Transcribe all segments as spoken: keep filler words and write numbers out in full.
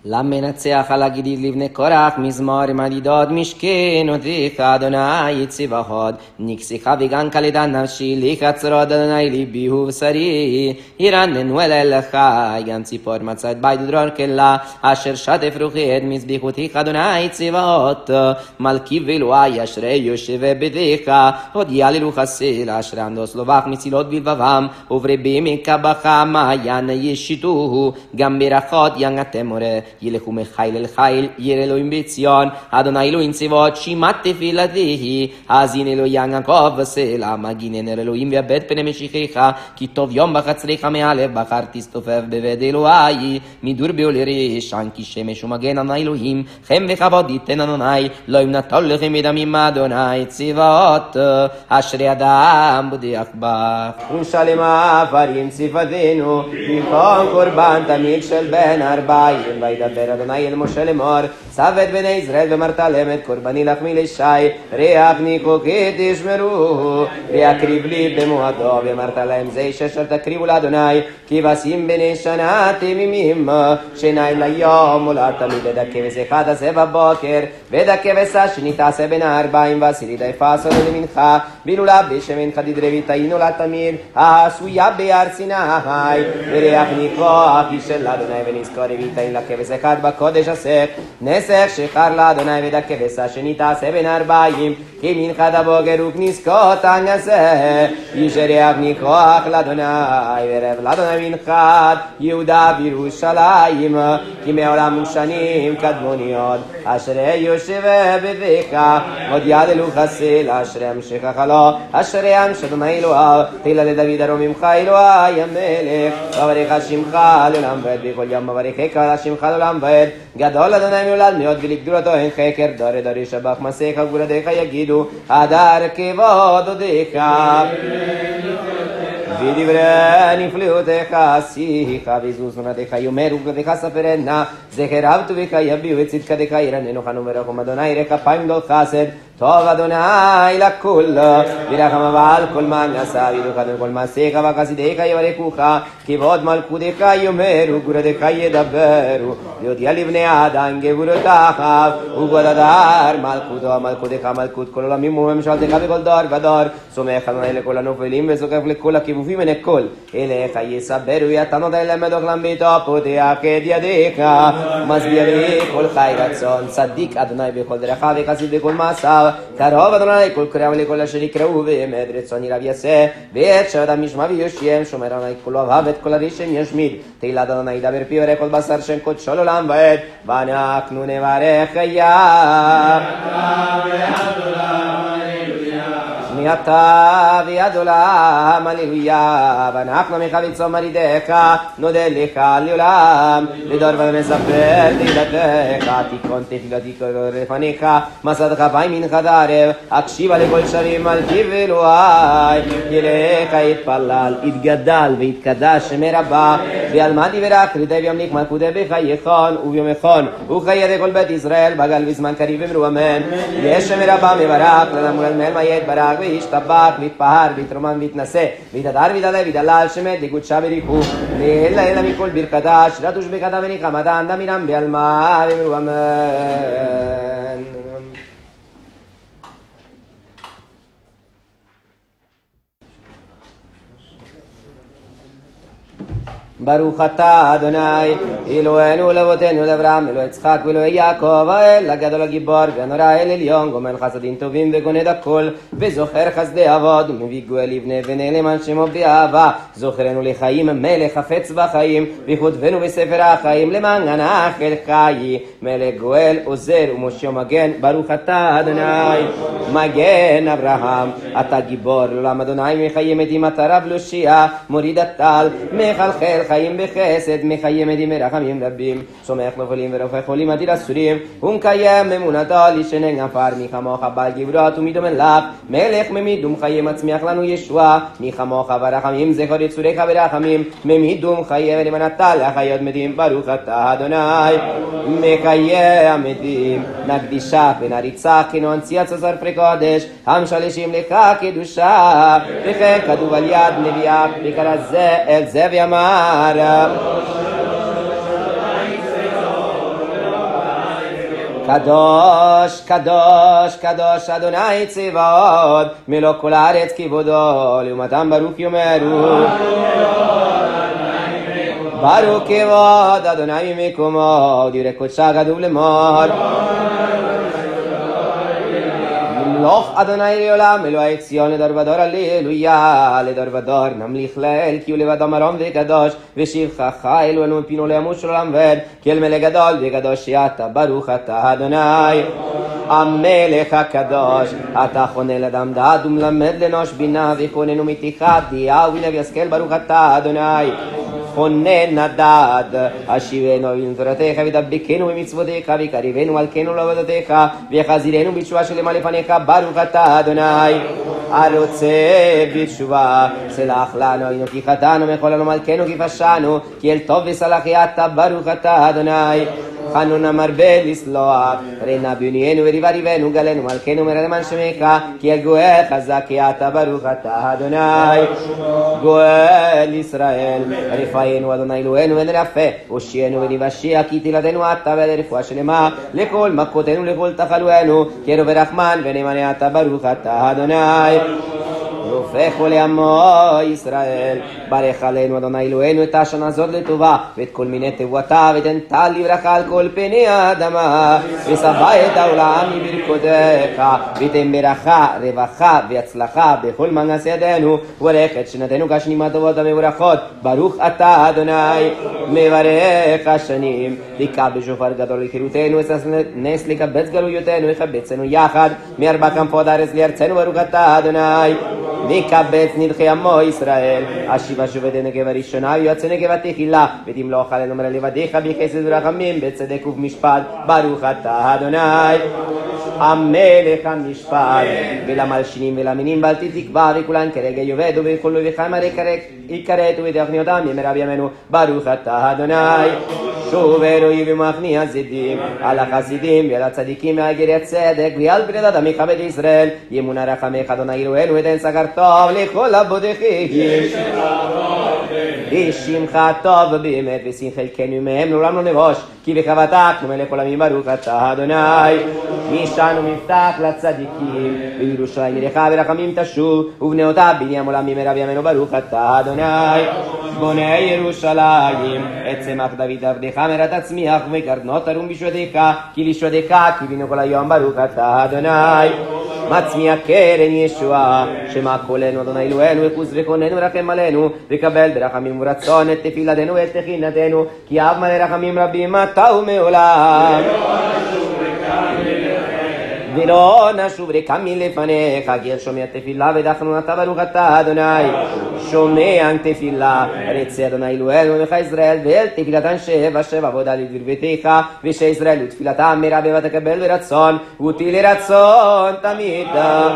למנצח על הגידיד לבני קורח מזמור מדידות משכנותיך אדוני צבאות נקסיך וגן כלדה נפשי לקצרות אדוני ליבי ובשרי ירננו אל אליך גם ציפור מצא את בית דרור כלה אשר שטף רוחי את מזבחותיך אדוני צבאות מלכי ואלוהי אשרי יושב בביתך הודיע לי חסל אשרי עמדוס לבך מצילות בלבבם וברבים מקבך מעיין ישיתוהו גם ברכות ינתם מורה ילכו מחיל אל חיל ירא אלוהים בציון אדוני אלוהים צבאות שמעת תפילתי האזין אלוהי יעקב וסלע מגינן אלוהים ויבט פני משיחך כי טוב יום בחצריך מהלב בחר תסתופף בבית אלוהי מדור בעולי רשען כי שמש ומגן אדוני אלוהים חם וכבוד ייתן אדוני לא ימנע לכם מדמים אדוני צבאות אשרי אדם בוטח בך ושלמה פרים צפתנו במקום קורבן תמיד של בן ארבעים וידבר אדוני אל משה לאמור צוות בני ישראל ואמרת להם את קורבני לחמי לשי ריח ניחוקי תשמרו ויקריב לי במועדו ואמרת להם זה איש אשר תקריבו לאדוני כבשים בני שנה תמימים שניים ליום ולא תמיד ודכבש אחד עשה בבוקר ודכבש השני תעשה בין הארבעים ועשירית יפסו למנחה בילולה בשמנך תדרבי תהינו לתמיד העשויה ביער סיני וריח ניחוח של אדוני ונזכור ויתהין לכבש אחד בקודש עשך נסך שחר לאדוני ודכבש השני תעשה בין ארבעים כי מנחת הבוקר וכניסקות עשה איש ריח ניחוח לאדוני ורב לאדוני מנחת יהודה וירושלים כי מעולם ושנים קדמוניות אשרי יושב בביתך עוד יד אלו חסל אשרי המשכך לו אשרי המשך אדוני אלוהיו תהילה לדוד ארוממך אלוהי המלך וברך שמך לעולם ועד בכל יום מברכך על שמך לעולם ועד גדול אדוני מולד מאוד ולגדולתו אין חקר דורי דורי שבח מסך גבולתך יגידו הדר כבוד הודיך ודברי נפלאותיך עשיך ועזוז נונתך יאמר וגלותיך ספרנה זכר אהבתו בך יביאו את צדקתך ירננו חנו ורחום אדוני ירא כפיים גדול חסד טוב אדוני לכול ורחם אבל כל מעשה וידוך אדוני כל מעשיך וחסידיך יברכוך כבוד מלכותך יאמרו גבורתך ידברו ויודיע לבני האדם גבורתך וכבוד הדר מלכותו מלכותך מלכות כל עולמים וממשלתך בכל דור ודור סומך אדוני לכל הנופלים וזוקף לכל הכיבופים מן הכל אליך יסברו יתנות אל למד אוכלם ביתו פותח את ידיך מסביר לי כל חי רצון צדיק אדוני בכל דרכיו וחסיד בכל מעשיו קרוב אדוני כל קורא ולכל אשר יקראו באמת רצון ירב יעשה ואת שאדם ישמע ויושיע שומר אדוני כל אוהב את כל הרשם ישמיד תהילת אדוני ידבר פי ורך כל בשר שם קודשו לעולם ועד ואנחנו נברך יה אתה ויד עולם, הללויה, ואנחנו מחביצו מרידך, נודה לך לעולם, לדור ומספר תהילתך, תיקון תפילתי כל לפניך, מסעדך פעמים מנחה דערב, הקשיבה לכל שרים על פיו אלוהי, יליך יתפלל, יתגדל ויתקדש מרבה, ועלמא דברך רידי וימליך מלכותי בחייכון וביומכון, וחיי כל בית ישראל, בגל בזמן קריב אמרו אמן, יש מרבה מברך, לנמול על מלמה יתברך, וישתבח, ויתפהר, ויתרומם, ויתנשא, ויתהדר, ויתעלה, ויתהלל, שמת, לקודשה בריחו, לעילא אלא מכל ברכתה, שירת ושבחתה ונחמתה, דמינם בעלמא, ואמרו אמן. ברוך אתה אדוני אלוהינו לאבותינו לאברהם אלוהי יצחק ואלוהי יעקב האל הגדול הגיבור והנורא האל עליון גומל חסדים טובים וגונד הכל וזוכר חסדי אבות ומביא גואל לבני בני למען שמו באהבה זוכרנו לחיים מלך חפץ בחיים וכותבנו בספר החיים למען הנחל חי מלך גואל עוזר ומושיע מגן ברוך אתה אדוני מגן אברהם אתה גיבור לעולם אדוני מחיים עדים אתה רב להושיע מוריד הטל מחלחל חיים בחסד מחיים עדים מרחמים רבים סומך נופלים ורופא חולים עתיד אסורים ומקיים אמונתו לשנן עפר מי כמוך בעל גבורות ומדומן לך מלך ממידום חיים מצמיח לנו ישועה מי כמוך ברחמים זכור יצוריך ברחמים ממידום חיים ולמנתה לחיות מדים ברוך אתה אדוני מקיים מדים נקדישה ונריצה כנוען ציית עשר פרי קודש המשלשים לך קדושה וכן כתוב על יד נביאה בקרא זה אל זה ויאמר קדוש, קדוש, קדוש, אדוני צבאות, מלוא כל הארץ כבודו, לעומתם ברוך יאמרו. ברוך כבוד אדוני ממקומו, דברי קודשה כתוב לאמור. למלוך אדוני לעולם, אלוהי ציון לדור ודור, הללויה, לדור ודור נמליך לאל, כי הוא לבדו מרום וקדוש, ושבחך אלוהינו מפינו לעמוד של עולם ועד, כי אל מלך גדול וקדוש אתה, ברוך אתה אדוני. המלך הקדוש, אתה חונן לאדם דעת ומלמד לאנוש בינה, וכוננו מתיחת דעה ולב ישכל, ברוך אתה אדוני. חונן הדעת, השיבנו בנתורתך ודבקנו במצוותיך, וקריבנו מלכנו לעבודתך, ויחזירנו בתשובה שלמה לפניך, ברוך אתה אדוני. הרוצה בתשובה סלח לנו, היינו כי חטאנו, מחול לנו מלכנו כי פשענו, כי אל טוב וסלחי אתה, ברוך אתה אדוני. חנון המרבה לסלוח, רנה בנינו וריבה ריבנו, גלנו מלכנו מרדמן שמך, כי אל גואל חזק כי אתה, ברוך אתה אדוני. גואל ישראל, רפאנו אדוני אלוהינו ונרפא, הושיענו ונבשיע, כי תהילתנו אתה ולרפואה שלמה, לכל מכותינו לכל תחלואנו, כי רוב ורחמן ונאמן אתה, ברוך אתה אדוני. רופא כל עמו ישראל, ברך עלינו אדוני אלוהינו את השנה הזאת לטובה, ואת כל מיני תבואתה, ותן טל לברכה על כל פני האדמה, ושבע את העולם מברכותיך, ותן ברכה, רווחה והצלחה בכל מעשה ידינו, וברך את שנתנו כשנים הטובות המבורכות, ברוך אתה אדוני. מברך השנים, תקע בשופר גדול לחירותנו, נס לקבץ גלויותינו, וחבצנו יחד, מארבע כנפות הארץ לארצנו, ברוך אתה אדוני. נקבץ נדחי עמו ישראל, אשיבה שובתי נקב הראשונה ויועצי נקב התחילה, ותמלוך עלינו מראה לבדיך בחסד ורחמים, בצדק ובמשפט, ברוך אתה אדוני. המלך המשפט, ולמלשינים ולמינים בלתי תקווה, וכולן כרגע יובדו וכולו וחיים הרי יכרתו ותכניותם ימרה בימינו, ברוך אתה אדוני. שוב אלוהי ומחני הזדים, על החסידים ועל הצדיקים והגרי הצדק, ועל פרידת עמך בית ישראל, ימונה רחמך אדוני אלוהינו ותן שכר טוב לכל עבודתכם. בשמך טוב באמת, ושם חלקנו מהם לעולם לא נבוש, כי בחבטך מלך עולמים, ברוך אתה אדוני. נשענו מבטח לצדיקים, וירושלים עירך ברחמים תשוב, ובני אותה בניין עולם במהרה בימינו, ברוך אתה אדוני. בונה ירושלים, את צמח דוד עבדך מרע תצמיח, וקרנות תרום בשבתך, כי לשבתך קיווינו כל היום, ברוך אתה אדוני. מצמיח קרן ישועה, שמע קולנו אדוני אלוהינו, וחוס וקוננו רחם עלינו, וקבל ברחמים ורצון את תפילתנו ואת תחינתנו, כי אב מלא רחמים רבים אתה ומעולם. ולא נשוב ריקם מלפניך, כי שומע תפילה ודחנו אתה, ברוך אתה אדוני. שומע תפילה, רצה אדוני אלוהינו ומך ישראל, ואל תפילתן שבע שבע עבודה לדבריך, ושישראל ותפילתם מרבה ותקבל ברצון, ותהי לרצון תמיד.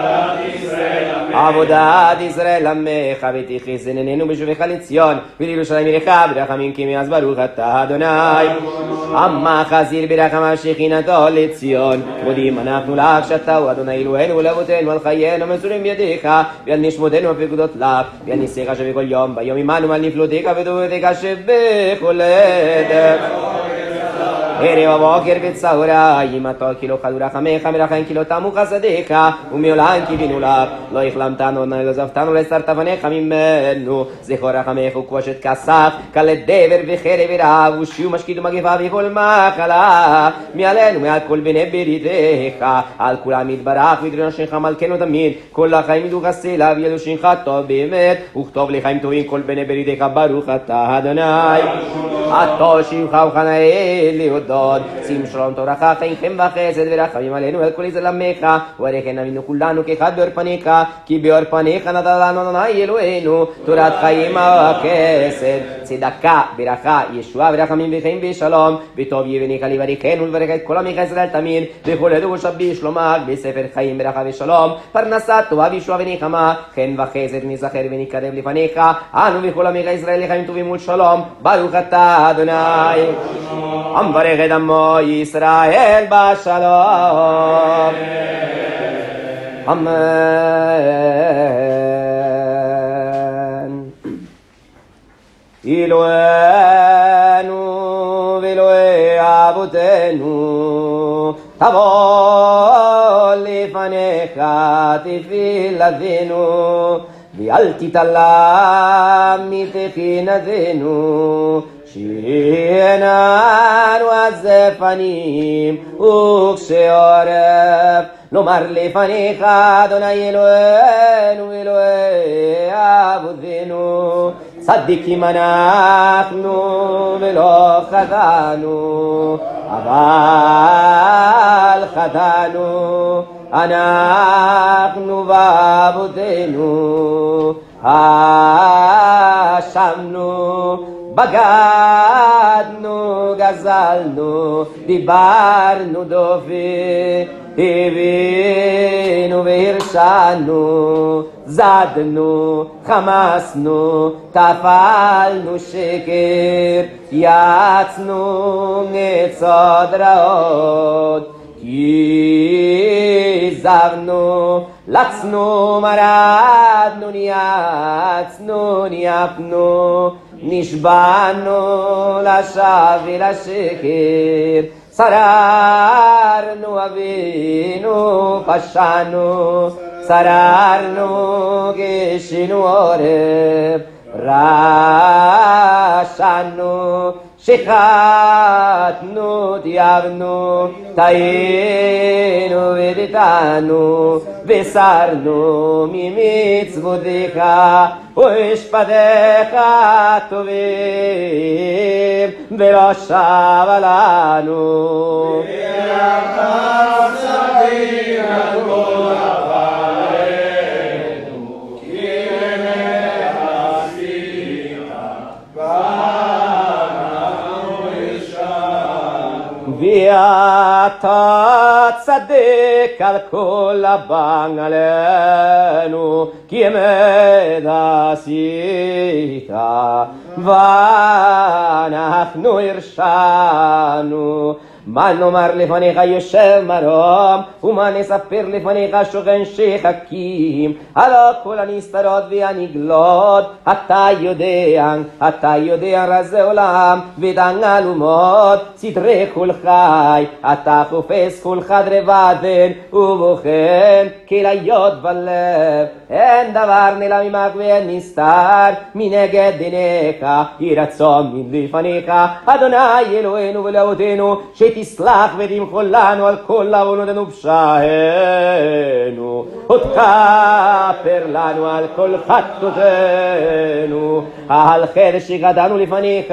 עבודת ישראל עמך, ותכס עינינו בשובך לציון, ולירושלים עירך ברחמים כי מאז, ברוך אתה אדוני. עמך חזיר ברחמיו שכינתו לציון, מודים אנחנו לך שאתה הוא אדוני אלוהינו ולאבותינו, על חיינו מסורים בידיך, ועל נשמותינו הפקודות לך, ועל ניסיך שבכל יום ביום עמנו, על נפלותיך וטובתך שבכל עת. ערב הבוקר בצהריים, אתה כי לא חדו רחמך, מרחם כי לא תמו חסדיך, ומעולם קיווינו לך. לא החלמתנו, לא עזבתנו, לא הסתרת פניך ממנו. זכור רחמך וכבושת כסף, קל דבר וחרב ורעב, ושיעור משקיד ומגפה וכל מחלה. מעלינו, מעל כל בני בריתך, על כולם יתברך, ודרנו שינך מלכנו תמיד. כל החיים ידעו חסלה, וידעו שינך טוב באמת, וכתוב לחיים טובים כל בני בריתך, ברוך אתה אדוני. אתה שמך וחנאי להודות, שים שלום תורכה, חיים וחסד ורחמים עלינו על כל ישראל עמך, וברכנו אבינו כולנו כאחד באור פניך, כי באור פניך נתת לנו אדוני אלוהינו תורת חיים וחסד, צדקה, ברכה, ישועה ורחמים וחיים ושלום, וטוב יבניך לברכנו ולברך את כל עמך ישראל תמיד, וכל עדו ושבי שלומך בספר חיים ברכה ושלום, פרנסה טובה וישועה ונחמה, חן וחסד נזכר ונקרב לפניך, אנו וכל עמך ישראל לחיים טובים ולשלום, ברוך אתה אדוני. המברך את עמו ישראל בשלום, אמן. אלוהינו ואלוהי אבותינו, תבוא לפניך תפילתנו, ואל תתעלם מתחינתנו, שיהננו עזי פנים וקשי עורף, לומר לפניך אדוני אלוהינו אלוהי אבותינו, צדיקים אנחנו ולא חטאנו, אבל חטאנו אנחנו ואבותינו, האשמנו, בגדנו, גזלנו, דיברנו דופי, הבינו והרשענו, זדנו, חמסנו, טפלנו שקר, יצנו ניצוד רעות, כיזבנו, לצנו, מרדנו, ניאצנו, ניאפנו, נשבענו לשווא ולשקר, שררנו אבינו, פשענו, שררנו, גישינו עורף, רשענו, שחטנו, תייבנו, טעינו ודתנו, וסרנו ממצוותיך ומשפטיך טובים, ולא שבה לנו. ואתה צדק על כל הבנגלנו, כי אמת עשית, ואנחנו הרשענו. מה נאמר לפניך יושב מרום, ומה נספר לפניך שוכן שחקים, הלא כל הנסתרות והנגלות, אתה יודע, אתה יודע רזי עולם, ודן אלומות, סדרי כל חי, אתה חופש כל חדרי בטן, ובוחן כליות בלב, אין דבר נעלם ממך ואין נסתר, מנגד עיניך, יהי רצון מלפניך, אדוני אלוהינו ולאבותינו, תסלח ותמחול לנו על כל עוונותינו ופשעינו, ותכפר לנו על כל חטאותינו, על חטא שגדענו לפניך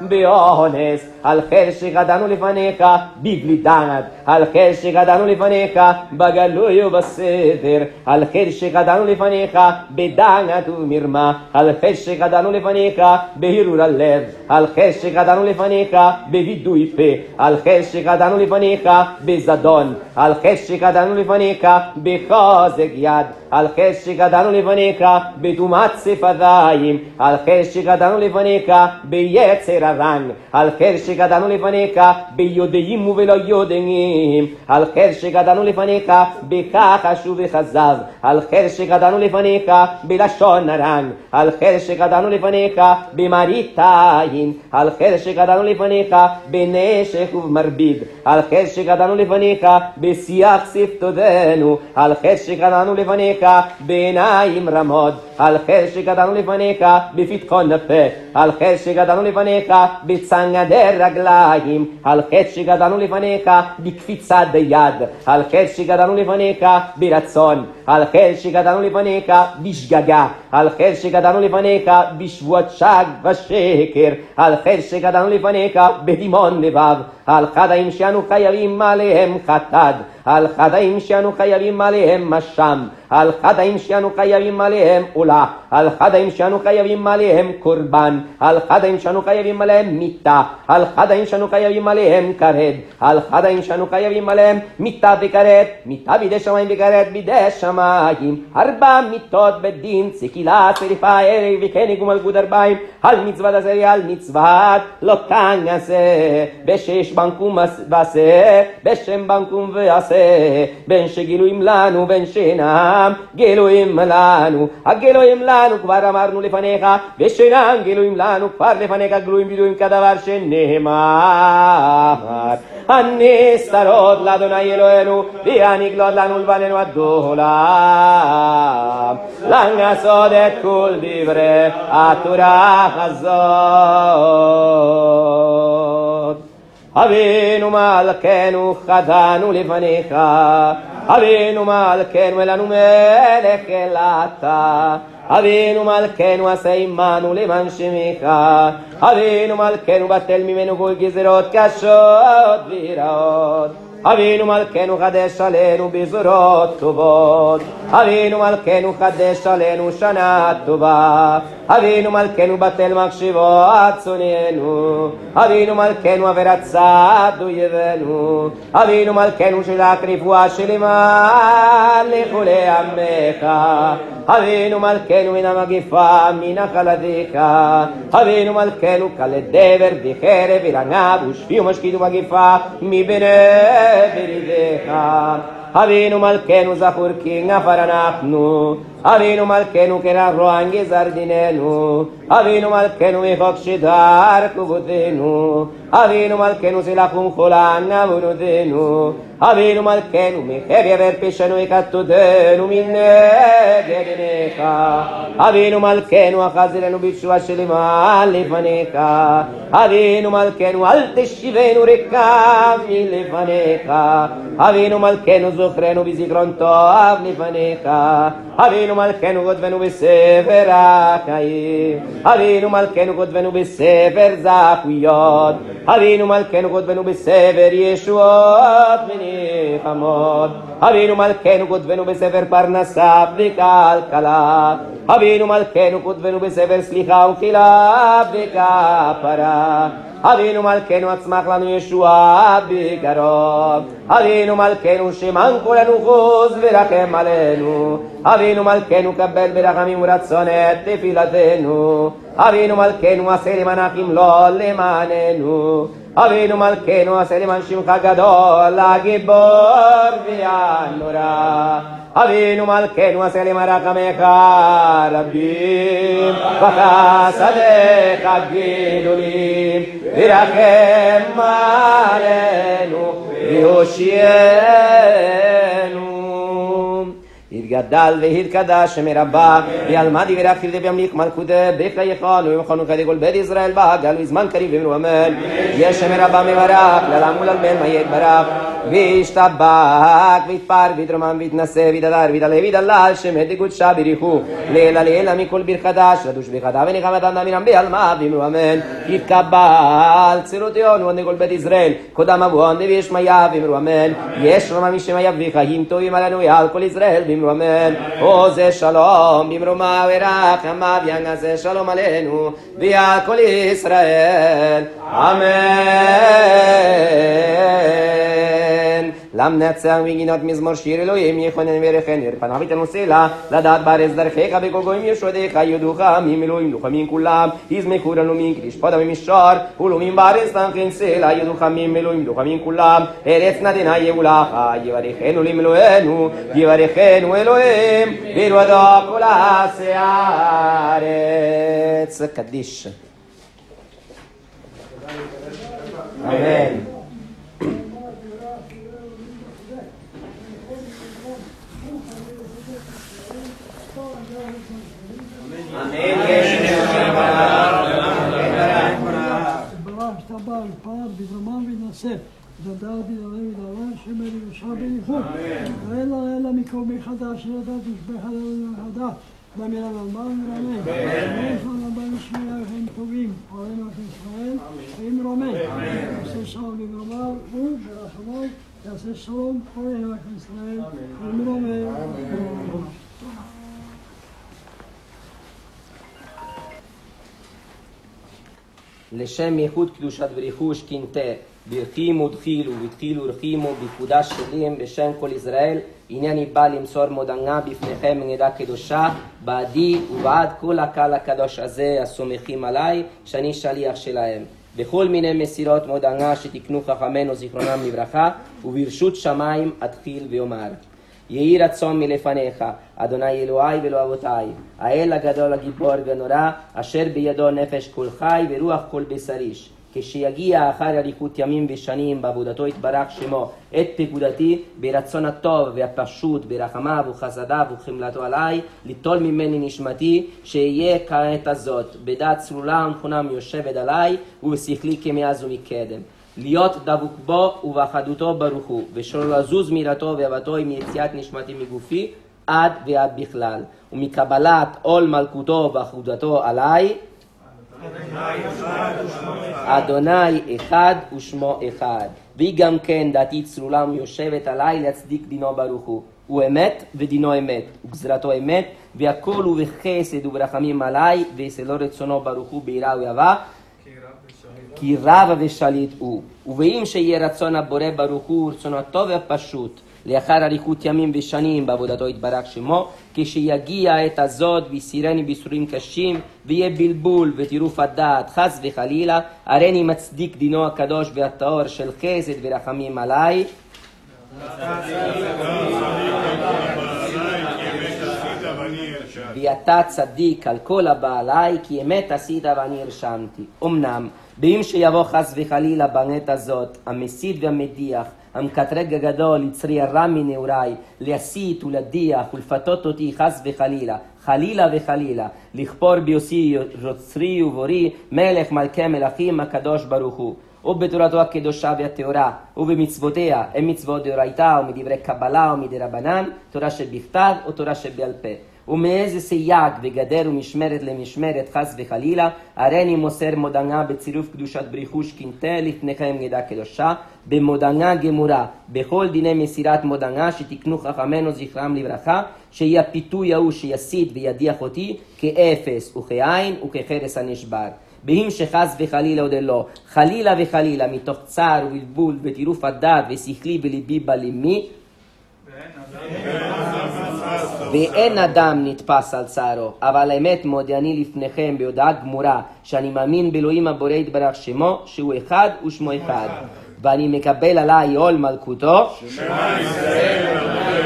באונס, על חטא שגדענו לפניך בבלי דעת, על חטא שגדענו לפניך בגלוי ובסתר, על חטא שגדענו לפניך בדעת ובמרמה, על חטא שגדענו לפניך בהרהור הלב, על חטא שגדענו לפניך בווידוי פה, על חטא שגדענו לפניך בזדון, על חטא שגדענו לפניך בחוזק יד, על חטא שגדענו לפניך בטומאת שפתיים, על חטא שגדענו לפניך ביצר הרע, על חטא שגדענו לפניך ביודעים ולא יודעים, על חטא שגדענו לפניך בכחש ובכזב, על חטא שגדענו לפניך בלשון הרע, על חטא שגדענו לפניך במראית עין, על חטא שגדענו לפניך בנשק ובמרביד, על חטא שגדענו לפניך בשיח שפתותינו, על חטא שגדענו לפניך בעיניים רמות, על חטא שגדענו לפניך בפתחון הפה, על חטא שגדענו לפניך בצנגדי רגליים, על חטא שגדענו לפניך בקפיצת יד, על חטא שגדענו לפניך ברצון, על חטא שגדענו לפניך בשגגה, על חטא שגדענו לפניך בשבועות שג ושקר, על חטא שגדענו לפניך בדימון לבב, על חטאים שאנו חייבים עליהם חטאת, על חטאים שאנו חייבים עליהם משם, על חטאים שאנו חייבים עליהם עולה, על חטאים שאנו חייבים עליהם קורבן, על חטאים שאנו חייבים עליהם מיתה, על חטאים שאנו חייבים עליהם כרת, על חטאים שאנו חייבים עליהם מיתה וכרת, מיתה בידי שמיים וכרת בידי שמיים, ארבע מיתות בדין, צקילה, שריפה, הרג וקנג ומלכות ארבעים, על מצוות עשה, על מצוות לא תעשה, בשש בנקום ועשה, בשם בנקום ועשה, בין שגילויים לנו בין שאינם גילויים לנו, הגילויים לנו כבר אמרנו לפניך, ושאינם גילויים לנו כבר לפניך גלויים וידועים כדבר שנאמר, הנסתרות לאדוני אלוהינו, ויעניק לנו לבנינו עד עולם. לעשות את כל דברי התורה הזאת. אבינו מלכנו חטאנו לפניך, אבינו מלכנו אין לנו מלך אלא אתה. אבינו מלכנו עשה עמנו למען שמך, אבינו מלכנו בטל ממנו כל גזירות קשות ורעות. אבינו מלכנו חדש עלינו בזורות טובות, אבינו מלכנו חדש עלינו שנה טובה. אבינו מלכנו בטל מחשבות צוננו, אבינו מלכנו עבירת צד אויבינו. אבינו מלכנו שלח רפואה שלמה לכולי עמך, אבינו מלכנו מן המגפה מן החלדיך. אבינו מלכנו כלי דבר וחרב ורעב ושפי ומשקיד ומגפה מבני ברידיך. אבינו מלכנו זכור כי עפר אנחנו, אבינו מלכנו כרח רוען גזר דיננו. אבינו מלכנו מחוק שדר כבודנו, אבינו מלכנו סלח ומחולה עוונותינו. אבינו מלכנו מחב יבר פשענו יכתתנו מנגד עיניך. אבינו מלכנו אחז לנו בתשובה שלמה לפניך. אבינו מלכנו אל תשיבנו ריקם מלפניך. אבינו מלכנו זוכרנו בזיכרון טוב לפניך. אבינו מלכנו כותבנו בספר החיים, אבינו מלכנו כותבנו בספר זכויות. אבינו מלכנו כותבנו בספר ישועות ונחמות. אבינו מלכנו כותבנו בספר פרנסה וכלכלה. אבינו מלכנו כותבנו בספר סליחה ומחילה וכפרה. אבינו מלכנו הצמח לנו ישועה בקרוב. אבינו מלכנו שמען כולנו חוז ורחם עלינו. אבינו מלכנו קבל ברחמים ורצון את תפילתנו. אבינו מלכנו עשה למען אחים לא למעננו. אבינו מלכנו עשה למען שמך גדול הגיבור והנורא. אבינו מלכנו עשה למען רחמך רבים וחסדיך גדולים, ורחם עלינו והושיענו. יתגדל ויתקדש שם רבה, וילמד וירחיב וימליך מלכותו בחייכנו ומכנו כדי כל בית ישראל בהגל בזמן קריב ואמרו אמן. יש שם רבה מברך לעולם ולעלמין מה יתברך וישתבח ויתפאר ויתרומם ויתנשא ויתהדר ויתעלה ויתהלל שם תקודשה בריחו לעילא לעילא מכל ברכתה לדוש ברכתה ונחמתה נאמינם בעלמא ואמרו אמן. יתקבל צירותינו עד כל בית ישראל קודם אבו ענדי וישמעיה ואמרו אמן. יש רמה משמעיה וחיים טובים עלינו ועל כל ישראל ואמרו אמן. עושה שלום במרומה ורחמה ויעשה שלום עלינו ועל כל ישראל אמן. למנצח וגינות מזמור שיר אלוהים יכונן ורחן ירפנה ותנו סלע לדעת בארץ דרכיך בכל גויים ישועתך יודוך ממילואים לוחמים כולם יזמחו לנו מן כשפודה ממשור ולומים בארץ תנחן סלע יודוך ממילואים לוחמים כולם ארץ נתנה יבולך יברכנו למילואנו יברכנו אלוהים ברודו כל הארץ. קדיש. אמן. ברך תבע ופעל בזרמם ונעשה דדה ודלה ודלה שמר יושר בניחוד ואלה אלה מכל מחדש ידעת ישבח עלינו מחדש במילה ולמה ונרמן ואין רבה לשמיעה וכן טובים עלינו את ישראל ואם רמן יעשה שלום בברמה וברחמו יעשה שלום עלינו את ישראל ואם רמן. לשם ייחוד קדושת וריחוש קינטה ברחימו דחילו ותחילו רחימו בקודש שלים בשם כל ישראל. הנני בא למסור מודעה בפניכם מנהיגה קדושה בעדי ובעד כל הקהל הקדוש הזה הסומכים עליי שאני שליח שלהם. בכל מיני מסירות מודעה שתקנו חכמינו זיכרונם לברכה, וברשות שמיים אתחיל ואומר. יהי רצון מלפניך, אדוני אלוהי ואלוה אבותיי, האל הגדול הגיבור ונורא, אשר בידו נפש כל חי ורוח כל בשריש. כשיגיע אחר אריכות ימים ושנים בעבודתו יתברך שמו את פקודתי ברצון הטוב והפשוט ברחמיו וחסדיו וחמלתו עליי ליטול ממני נשמתי שיהיה כעת הזאת בדעת צלולה ונכונה מיושבת עליי ובשכלי כמאז ומקדם להיות דבוק בו ובאחדותו ברוך הוא ושלא לזוז מירתו ואהבתו עם יציאת נשמתי מגופי עד ועד בכלל ומקבלת עול מלכותו ואחדותו עליי אדוני אחד ושמו אחד והיא גם כן דעתי צלולה ומיושבת עליי להצדיק דינו ברוך הוא הוא אמת ודינו אמת וגזרתו אמת והכל הוא בחסד וברחמים עליי ויעשה לו רצונו ברוך הוא ביראה ואהבה כי רב ושליט הוא ואם שיהיה רצון הבורא ברוך הוא רצונו הטוב והפשוט לאחר אריכות ימים ושנים בעבודתו יתברך שמו כשיגיע העת הזאת ויסירני ביסורים קשים ויהיה בלבול וטירוף הדעת חס וחלילה הריני מצדיק דינו הקדוש והטהור של חסד ורחמים עליי ואתה צדיק על כל הבא עליי כי אמת עשית ואני הרשמתי אמנם באם שיבוא חס וחלילה בעת הזאת המסית והמדיח המקטרג הגדול יצרי הרע מנעוריי להסית ולדיח ולפתות אותי חס וחלילה חלילה וחלילה לכפור ביוסי רוצרי ובורי מלך מלכי מלכים הקדוש ברוך הוא ובתורתו הקדושה והטהורה ובמצוותיה הם מצוות דאורייתא ומדברי קבלה ומדרבנן תורה שבכתב או תורה שבעל פה ומאיזה סייג וגדר ומשמרת למשמרת חס וחלילה הריני מוסר מודנה בצירוף קדושת בריחוש קינטה לפניכם גדה קדושה במודנה גמורה בכל דיני מסירת מודנה שתקנו חכמנו זכרם לברכה שיהיה הפיתוי ההוא שיסית וידיח אותי כאפס וכעין וכחרס הנשבר בהים שחס וחלילה עוד לא חלילה וחלילה מתוך צער ובלבול וטירוף הדעת ושכלי וליבי בלימי ואין אדם נתפס על צערו אבל האמת מודיעני לפניכם בהודעה גמורה שאני מאמין באלוהים הבורא יתברך שמו שהוא אחד ושמו אחד ואני מקבל עליי עול מלכותו שמע ישראל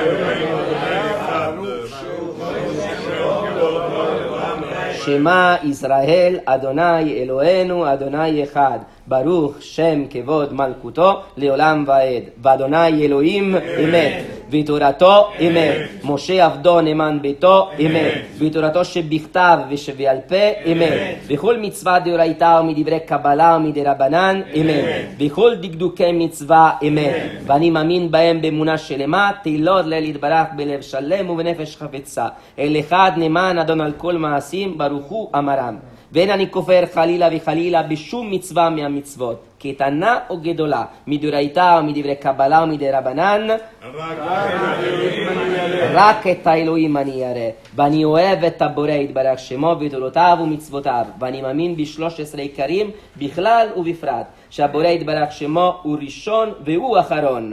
שמע ישראל אדוני אלוהינו אדוני אחד ברוך שם כבוד מלכותו לעולם ועד ואדוני אלוהים אמת ותורתו אמת משה עבדו נאמן ביתו אמת ותורתו שבכתב ושבעל פה אמת וכל מצווה דאורייתא ומדברי קבלה ומדרבנן אמת וכל דקדוקי מצווה אמת ואני מאמין בהם באמונה שלמה תהילות לאל יתברך בלב שלם ובנפש חפצה אל אחד נאמן אדון על כל מעשים ברוך הוא אמרם ואין אני כופר חלילה וחלילה בשום מצווה מהמצוות קטנה או גדולה מדאורייתא או מדברי קבלה או מדרבנן רק את האלוהים אני ירא ואני אוהב את הבורא יתברך שמו ותורותיו ומצוותיו ואני מאמין בשלוש עשרה עיקרים בכלל ובפרט שהבורא יתברך שמו הוא ראשון והוא אחרון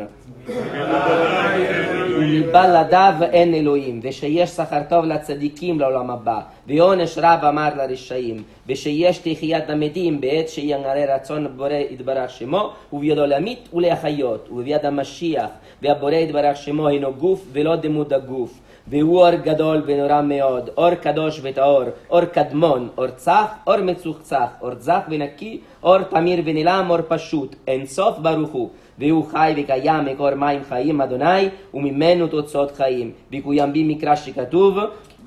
ומבלעדיו אין אלוהים ושיש שכר טוב לצדיקים לעולם הבא ועונש רב אמר לרשעים ושיש תחיית המתים בעת שיגמר רצון הבורא יתברך שמו ובידו להמית ולהחיות וביד המשיח והבורא יתברך שמו הינו גוף ולא דמות הגוף והוא אור גדול ונורא מאוד אור קדוש וטהור אור קדמון אור צח אור מצוחצח אור זך ונקי אור תמיר ונעלם אור פשוט אין סוף ברוך הוא והוא חי וקיים מקור מים חיים אדוני וממנו תוצאות חיים וקוים בי מקרא שכתוב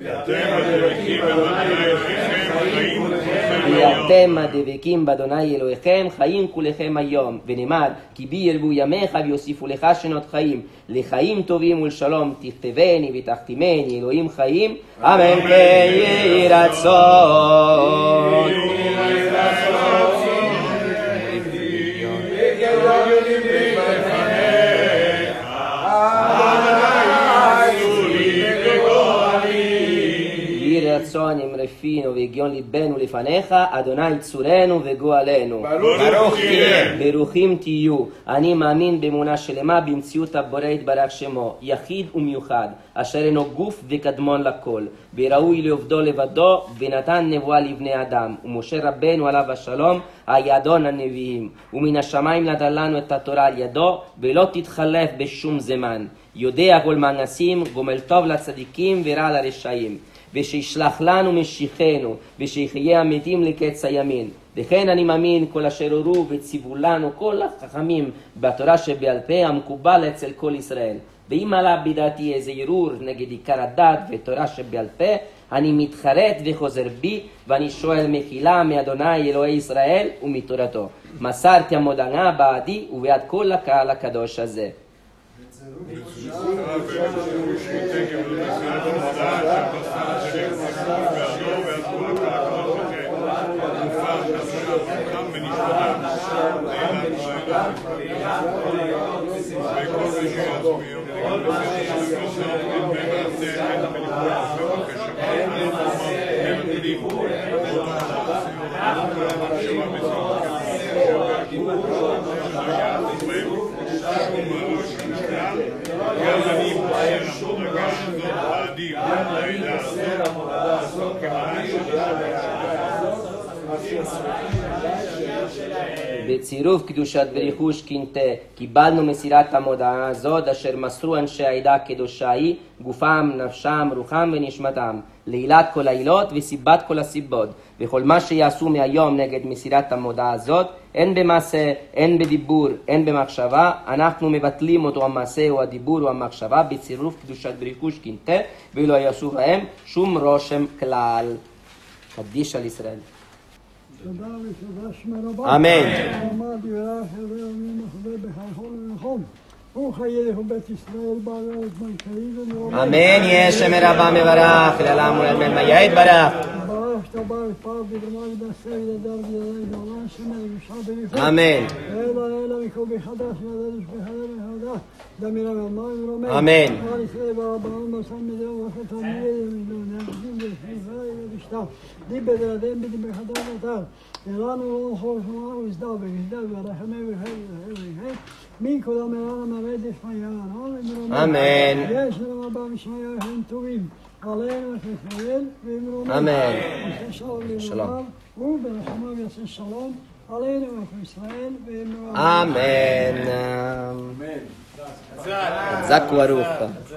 ואתם הדבקים באדוני אלוהיכם חיים כולכם היום ונאמר כי בי ירבו ימיך ויוסיפו לך שנות חיים לחיים טובים ולשלום תכתבני ותחתימני אלוהים חיים אמן כן יהי רצון רצון עם רפינו והגיון ליבנו לפניך, אדוני צורנו וגואלנו. ברוך תהיה. ברוכים תהיו. אני מאמין באמונה שלמה במציאות הבורא יתברך שמו, יחיד ומיוחד, אשר אינו גוף וקדמון לכל, וראוי לעובדו לבדו, ונתן נבואה לבני אדם, ומשה רבנו עליו השלום, היה אדון הנביאים, ומן השמיים נתן לנו את התורה על ידו, ולא תתחלף בשום זמן. יודע כל מעשים, גומל טוב לצדיקים ורע לרשעים. ושישלח לנו משיחנו, ושיחיה המתים לקץ הימין. וכן אני מאמין כל אשר הורו וציוו לנו כל החכמים בתורה שבעל פה המקובל אצל כל ישראל. ואם עלה בדעתי איזה ערעור נגד עיקר הדת ותורה שבעל פה, אני מתחרט וחוזר בי, ואני שואל מחילה מאדוני אלוהי ישראל ומתורתו. מסרתי המודעה בעדי ובעד כל הקהל הקדוש הזה. בצירוף קדושת ורכוש קינטה קיבלנו מסירת המודעה הזאת אשר מסרו אנשי העדה הקדושה היא גופם, נפשם, רוחם ונשמתם לעילת כל העילות וסיבת כל הסיבות, וכל מה שיעשו מהיום נגד מסירת המודעה הזאת, אין במעשה, אין בדיבור, אין במחשבה, אנחנו מבטלים אותו המעשה או הדיבור או המחשבה בצירוף קדושת ורכוש קינטה, ולא יעשו בהם שום רושם כלל. קדיש על ישראל. תודה ותודה שמי רבה. אמן. אמר דברה חבר ימים מחווה בחייכון ונכון. ברוך יהיה בית ישראל בארץ מלכאי ונרומם. אמן. יהיה שמי רבה מברך, לעולם ולעלמין מה יתברך. ברך תברך פעם בדרמה ודעשה ודדר ודדר ועולם שמי רגושה בנכון. אמן. אלא אלא מכל מחדש ודדש בחדר מחדש. דמירה ואלמיים ורומם. אמן. אמר ישראל ברבנון מסם מדיון וחטא מיד ומדון נאחזים ושמיכה ובשתם. דיבר דרדם בדי בחדר ותר. אלנו לא נחור שמעה וסדר וגזדר ורחמי וחי וחי וחי. מי כל המראה מרד ישמעיה. אמן. יש לנו רבה משמעיה הם טובים. עלינו את ישראל ואמרנו. אמן. עושה שלום שלום. לבריו וברחמיו יעשה שלום. עלינו את ישראל ואמרנו. אמן. חזק וברוך.